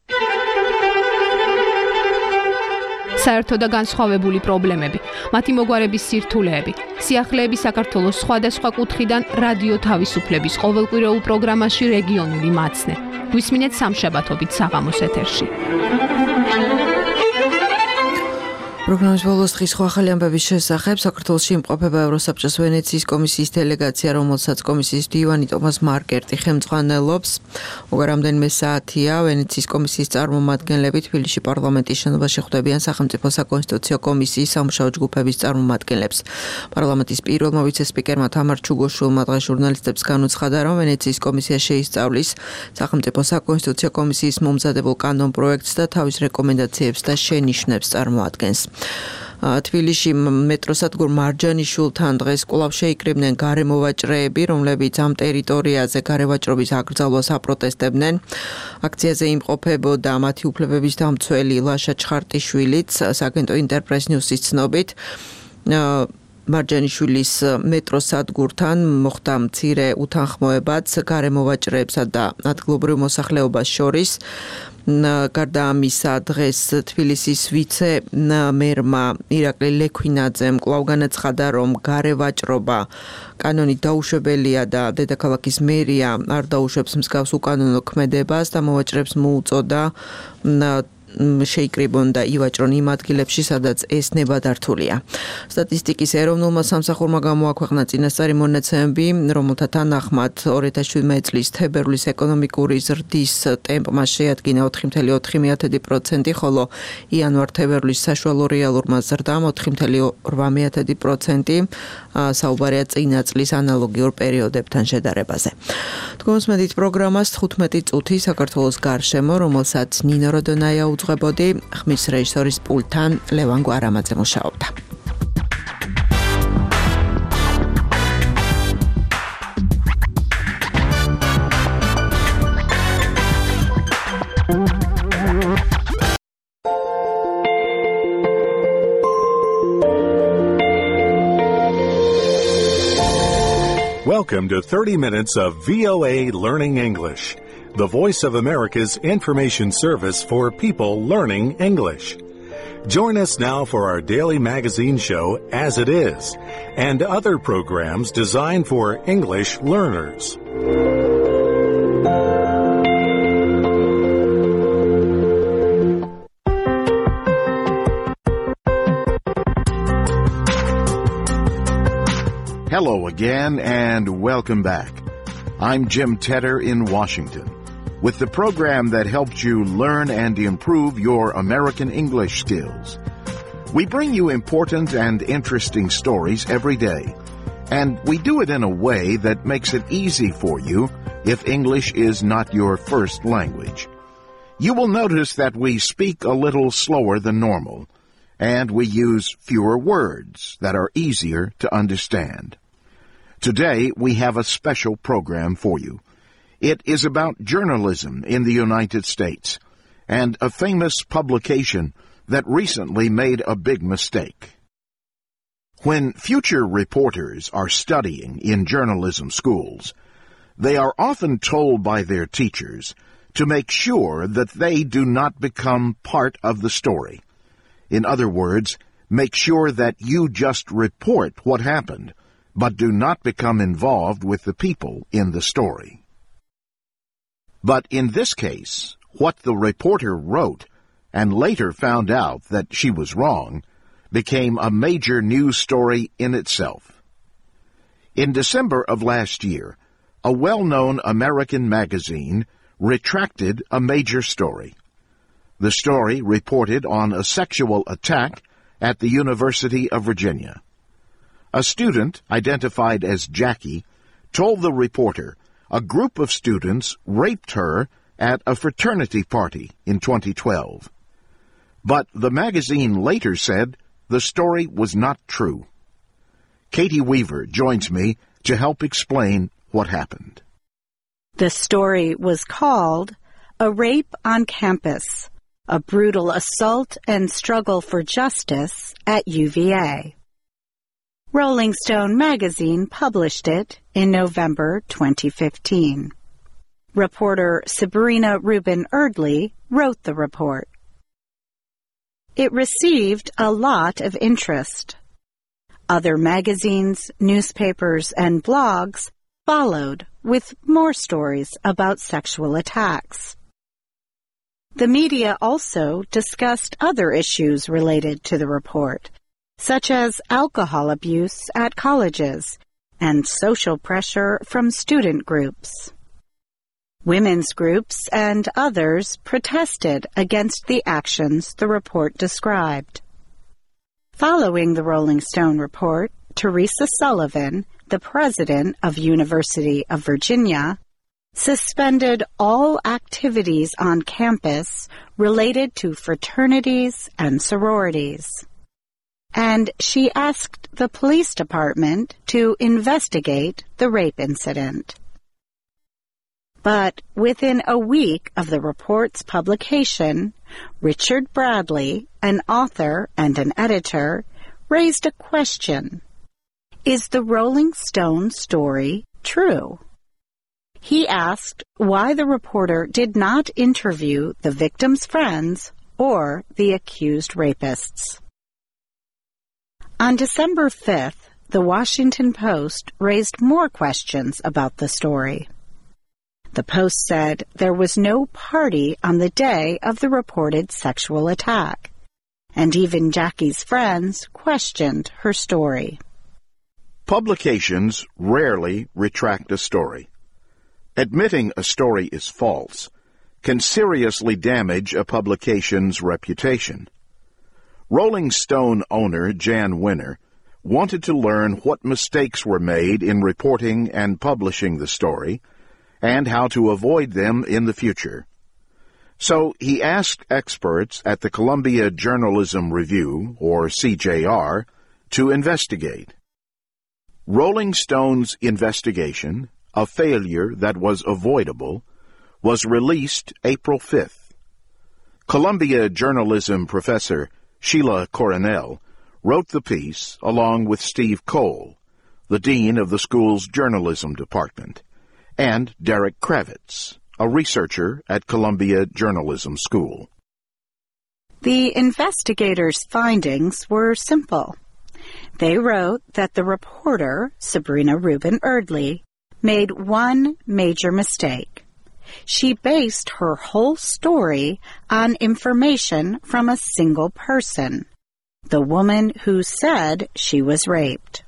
საერთო და განსხვავებული პრობლემები, მათი მოგვარების სირთულეები, სიახლეები საქართველოს სხვადასხვა კუთხიდან რადიო თავისუფლების ყოველკვირეულ პროგრამაში რეგიონული მაცნე. გვისმინეთ სამშაბათობით საღამოს ეთერში. პროგრამის ბოლოს დღის სხვა ახალი ამბების შესახებ საქართველოში იმყოფება ევროსაბჭოს ვენეციის კომისიის დელეგაცია, რომელსაც კომისიის მდივანი ტომას მარკერტი ხელმძღვანელობს. უკვე რამდენიმე საათია ვენეციის კომისიის წარმომადგენლები თბილისში პარლამენტის შენობაში ხვდებიან სახელმწიფო საკონსტიტუციო კომისიის სამუშაო ჯგუფების წარმომადგენლებს. პარლამენტის პირველმა ვიცე-სპიკერმა თამარ ჩუგოშვილმა დღეს ჟურნალისტებს განუცხადა, რომ ვენეციის კომისია შეისწავლის სახელმწიფო საკონსტიტუციო კომისიის მომზადებულ კანონ პროექტს და თავის რეკომენდაციებს და შენიშვნებს წარმოადგენს. თბილისში მეტროსადგურ მარჯანიშვილთან დღეს კვლავ შეიკრიბნენ გარემოვაჭრეები, რომლებიც ამ ტერიტორიაზე გარევაჭრობის აკრძალვას აპროტესტებდნენ. აქციაზე იმყოფებოდა მათი უფლებების დამცველი ლაშა ჩხარტიშვილიც, საგენტო ინტერპრეს ნიუსის ცნობით. მარჯანიშვილის მეტროსადგურთან მოხდა მცირე უთანხმოებაც გარემოვაჭრეებსა და ადგილობრივ მოსახლეობას შორის. გარდა ამისა, დღეს თბილისის ვიცე მერმა ირაკლი ლექვინაძემ კვლავ განაცხადა, რომ გარევაჭრობა კანონით დაუშვებელია და დედაქალაქის მერია არ დაუშვებს მსგავს უკანონო ქმედებას და მოვაჭრებს მოუწოდა შეიკრიბონ და ივაჭრონ იმ ადგილებში, სადაც ეს ნებადართულია. სტატისტიკის ეროვნულმა სამსახურმა გამოაქვეყნა წინასწარი მონაცემები, რომელთა თანახმად ორი ათას შვიდმეტი წლის თებერვლის ეკონომიკური ზრდის ტემპმა შეადგინა ოთხი კoma ოთხი პროცენტი, ხოლო იანვარ-თებერვლის საშუალო რეალურმა ზრდამ ოთხი კoma ორი პროცენტი, საუბარია წინა წლის ანალოგიურ პერიოდებთან შედარებაზე. თქვენს პროგრამას თხუთმეტი წუთი საქართველოს გარშემო, რომელსაც ნინო როდონაია უძღვებოდი, ხმის რეჟისორის პულტთან ლევან გვარამაძე მუშაობდა. Welcome to thirty minutes of V O A Learning English, the voice of America's information service for people learning English. Join us now for our daily magazine show, As It Is, and other programs designed for English learners. Hello again and welcome back. I'm Jim Tedder in Washington with the program that helps you learn and improve your American English skills. We bring you important and interesting stories every day, and we do it in a way that makes it easy for you if English is not your first language. You will notice that we speak a little slower than normal, and we use fewer words that are easier to understand. Today, we have a special program for you. It is about journalism in the United States and a famous publication that recently made a big mistake. When future reporters are studying in journalism schools, they are often told by their teachers to make sure that they do not become part of the story. In other words, make sure that you just report what happened, but do not become involved with the people in the story. But in this case, what the reporter wrote, and later found out that she was wrong, became a major news story in itself. In December of last year, a well-known American magazine retracted a major story. The story reported on a sexual attack at the University of Virginia. A student, identified as Jackie, told the reporter a group of students raped her at a fraternity party in twenty twelve. But the magazine later said the story was not true. Katie Weaver joins me to help explain what happened. The story was called A Rape on Campus, a Brutal Assault and Struggle for Justice at U V A. Rolling Stone magazine published it in November twenty fifteen. Reporter Sabrina Rubin Erdley wrote the report. It received a lot of interest. Other magazines, newspapers, and blogs followed with more stories about sexual attacks. The media also discussed other issues related to the report, such as alcohol abuse at colleges and social pressure from student groups. Women's groups and others protested against the actions the report described. Following the Rolling Stone report, Teresa Sullivan, the president of University of Virginia, suspended all activities on campus related to fraternities and sororities. And she asked the police department to investigate the rape incident. But within a week of the report's publication, Richard Bradley, an author and an editor, raised a question. Is the Rolling Stone story true? He asked why the reporter did not interview the victim's friends or the accused rapists. On December fifth, the Washington Post raised more questions about the story. The Post said there was no party on the day of the reported sexual attack, and even Jackie's friends questioned her story. Publications rarely retract a story. Admitting a story is false can seriously damage a publication's reputation. Rolling Stone owner Jan Winner wanted to learn what mistakes were made in reporting and publishing the story and how to avoid them in the future. So he asked experts at the Columbia Journalism Review, or C J R, to investigate. Rolling Stone's investigation, a failure that was avoidable, was released April fifth. Columbia journalism professor Sheila Coronel wrote the piece along with Steve Cole, the dean of the school's journalism department, and Derek Kravitz, a researcher at Columbia Journalism School. The investigators' findings were simple. They wrote that the reporter, Sabrina Rubin Erdely, made one major mistake. She based her whole story on information from a single person, the woman who said she was raped.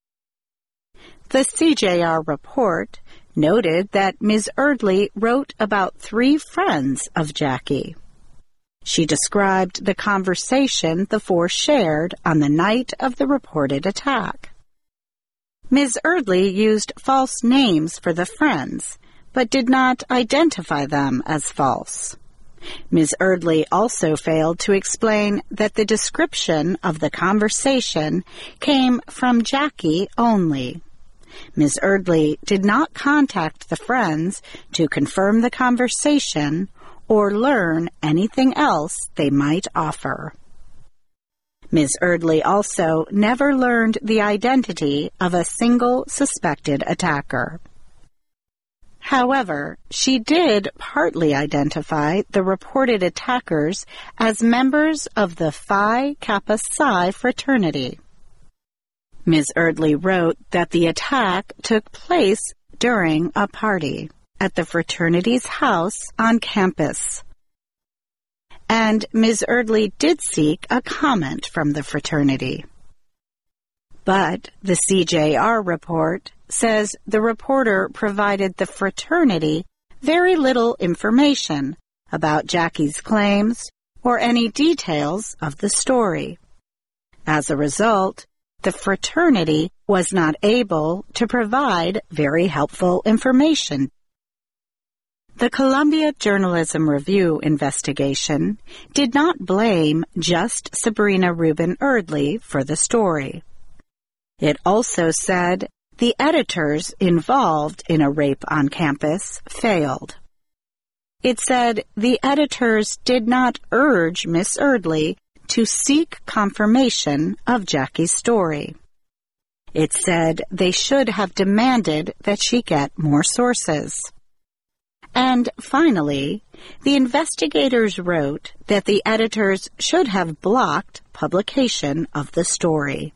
The C J R report noted that Miz Erdely wrote about three friends of Jackie. She described the conversation the four shared on the night of the reported attack. Miz Erdely used false names for the friends, but did not identify them as false. Miz Erdely also failed to explain that the description of the conversation came from Jackie only. Miz Erdely did not contact the friends to confirm the conversation or learn anything else they might offer. Miz Erdely also never learned the identity of a single suspected attacker. However, she did partly identify the reported attackers as members of the Phi Kappa Psi fraternity. Miz Erdely wrote that the attack took place during a party at the fraternity's house on campus. And Miz Erdely did seek a comment from the fraternity. But the C J R report says the reporter provided the fraternity very little information about Jackie's claims or any details of the story. As a result, the fraternity was not able to provide very helpful information. The Columbia Journalism Review investigation did not blame just Sabrina Rubin Erdely for the story. It also said the editors involved in a rape on campus failed. It said the editors did not urge Miss Erdely to seek confirmation of Jackie's story. It said they should have demanded that she get more sources. And finally, the investigators wrote that the editors should have blocked publication of the story.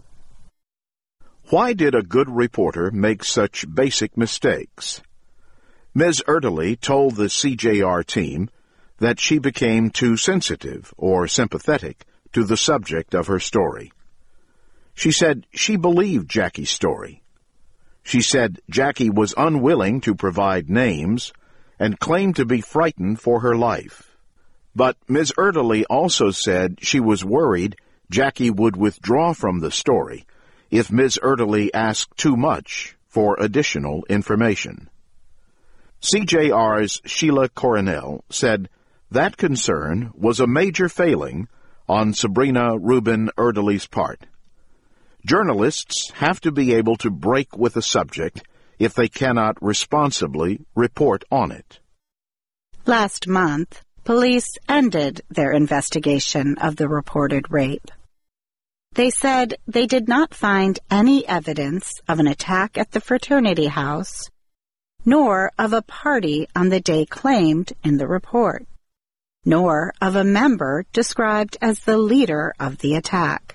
Why did a good reporter make such basic mistakes? Miz Erdely told the C J R team that she became too sensitive or sympathetic to the subject of her story. She said she believed Jackie's story. She said Jackie was unwilling to provide names and claimed to be frightened for her life. But Miz Erdely also said she was worried Jackie would withdraw from the story if Miz Erdely asked too much for additional information. C J R's Sheila Coronel said that concern was a major failing on Sabrina Rubin Erdely's part. Journalists have to be able to break with a subject if they cannot responsibly report on it. Last month, police ended their investigation of the reported rape. They said they did not find any evidence of an attack at the fraternity house, nor of a party on the day claimed in the report, nor of a member described as the leader of the attack.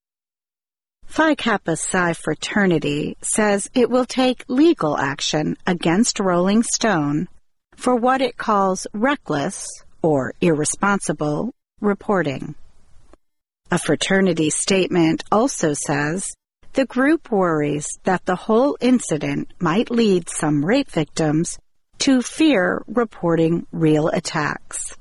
Phi Kappa Psi fraternity says it will take legal action against Rolling Stone for what it calls reckless or irresponsible reporting. A fraternity statement also says the group worries that the whole incident might lead some rape victims to fear reporting real attacks.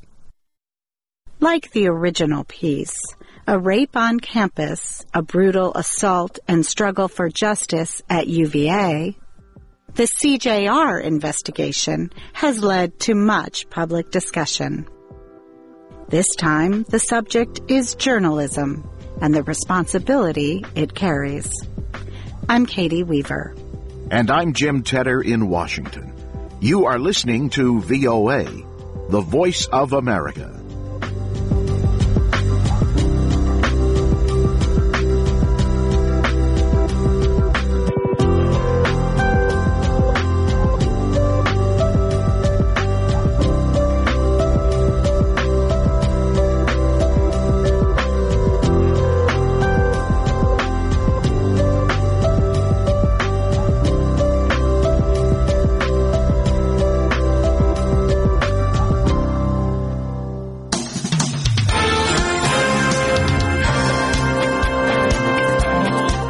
Like the original piece, A Rape on Campus, A Brutal Assault and Struggle for Justice at U V A, the C J R investigation has led to much public discussion. This time, the subject is journalism and the responsibility it carries. I'm Katie Weaver. And I'm Jim Tedder in Washington. You are listening to V O A, the Voice of America.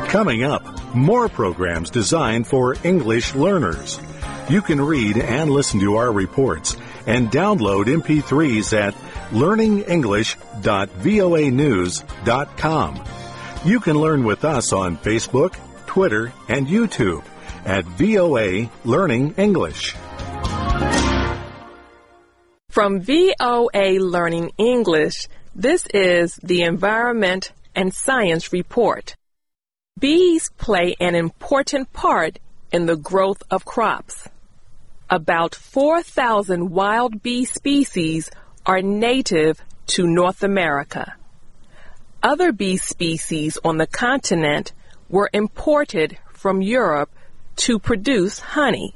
Coming up, more programs designed for English learners. You can read and listen to our reports and download M P threes at learning english dot voa news dot com. You can learn with us on Facebook, Twitter, and YouTube at V O A Learning English. From V O A Learning English, this is the Environment and Science Report. Bees play an important part in the growth of crops. About four thousand wild bee species are native to North America. Other bee species on the continent were imported from Europe to produce honey.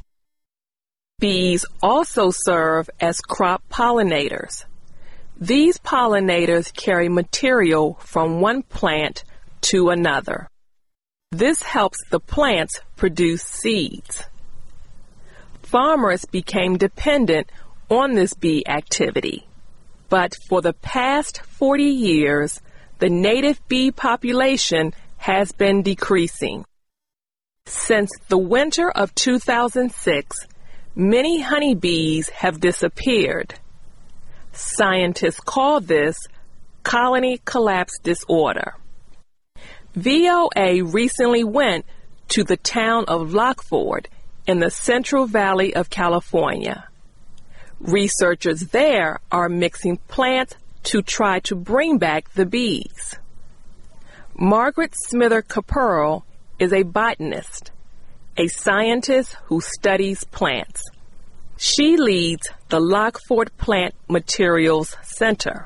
Bees also serve as crop pollinators. These pollinators carry material from one plant to another. This helps the plants produce seeds. Farmers became dependent on this bee activity, but for the past forty years, the native bee population has been decreasing. Since the winter of two thousand six, many honeybees have disappeared. Scientists call this colony collapse disorder. V O A recently went to the town of Lockford in the Central Valley of California. Researchers there are mixing plants to try to bring back the bees. Margaret Smither Caperl is a botanist, a scientist who studies plants. She leads the Lockford Plant Materials Center.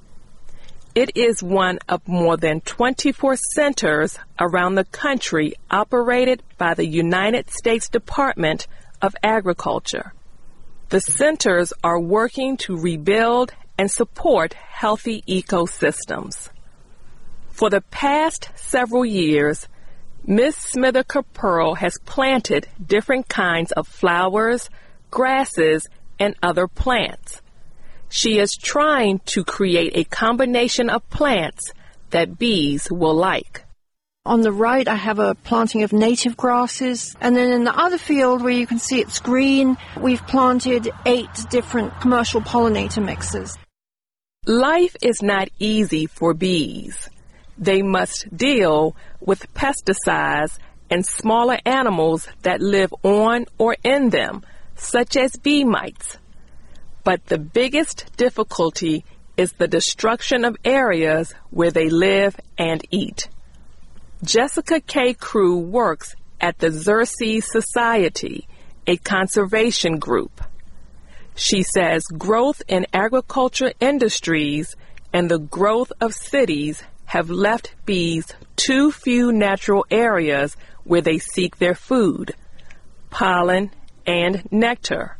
It is one of more than twenty-four centers around the country operated by the United States Department of Agriculture. The centers are working to rebuild and support healthy ecosystems. For the past several years, Miz Smither Caperl has planted different kinds of flowers, grasses, and other plants. She is trying to create a combination of plants that bees will like. On the right, I have a planting of native grasses. And then in the other field where you can see it's green, we've planted eight different commercial pollinator mixes. Life is not easy for bees. They must deal with pesticides and smaller animals that live on or in them, such as bee mites. But the biggest difficulty is the destruction of areas where they live and eat. Jessica K. Crew works at the Xerces Society, a conservation group. She says growth in agriculture industries and the growth of cities have left bees too few natural areas where they seek their food, pollen, and nectar.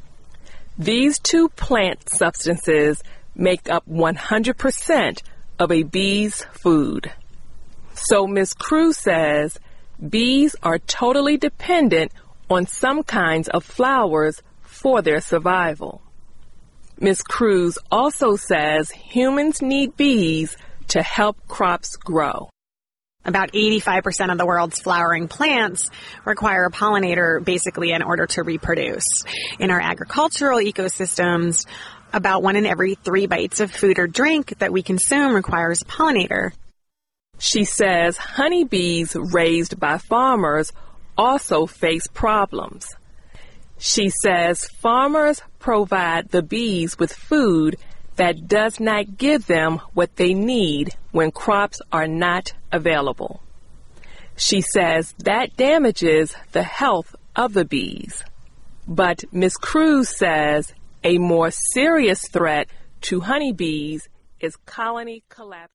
These two plant substances make up one hundred percent of a bee's food. So Miz Cruz says bees are totally dependent on some kinds of flowers for their survival. Miz Cruz also says humans need bees to help crops grow. About eighty-five percent of the world's flowering plants require a pollinator basically in order to reproduce. In our agricultural ecosystems, about one in every three bites of food or drink that we consume requires a pollinator. She says honeybees raised by farmers also face problems. She says farmers provide the bees with food that does not give them what they need when crops are not available. She says that damages the health of the bees. But Miz Cruz says a more serious threat to honeybees is colony collapse.